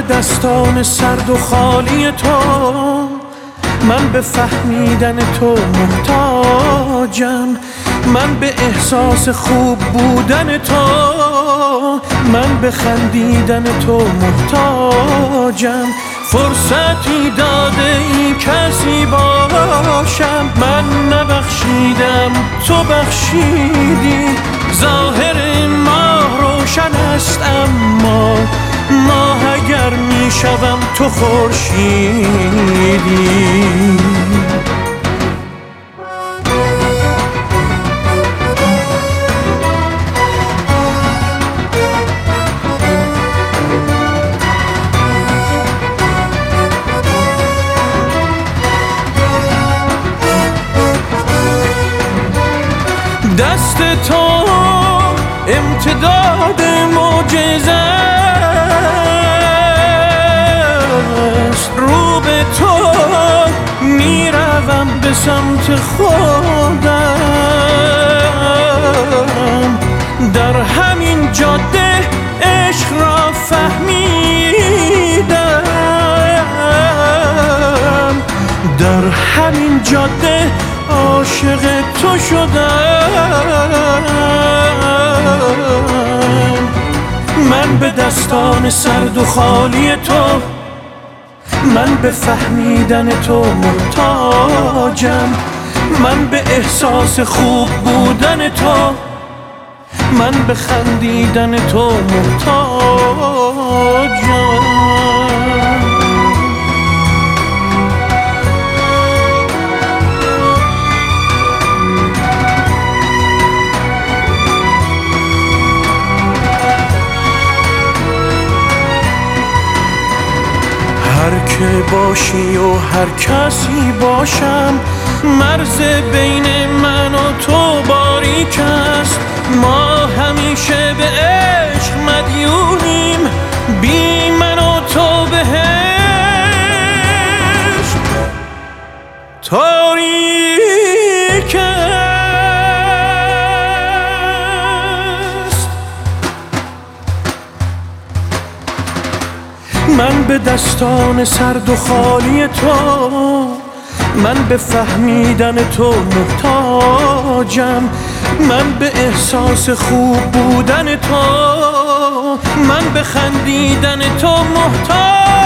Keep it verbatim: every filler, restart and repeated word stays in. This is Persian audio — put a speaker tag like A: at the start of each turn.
A: دستان سرد و خالی تو، من به فهمیدن تو محتاجم، من به احساس خوب بودن تو، من به خندیدن تو محتاجم. فرصتی داده ای کسی باشم، من نبخشیدم تو بخشیدی. ظاهر ماه روشن است اما ماه اگر می شوم تو خورشیدی. دست تو امتداد معجزه است، رو به تو میروم به سمت خودم. در همین جاده عشق را فهمیدم، در همین جاده عاشق تو شدم. من به دستان سرد و خالی تو، من به فهمیدن تو محتاجم، من به احساس خوب بودن تو، من به خندیدن تو محتاجم. هر که باشی و هر کسی باشم، مرز بین من و تو باریک است. ما همیشه به عشق مدیونیم، بی من و تو بهشت تاریک است. من به دستان سرد و خالی تو، من به فهمیدن تو محتاجم، من به احساس خوب بودن تو، من به خندیدن تو محتاجم.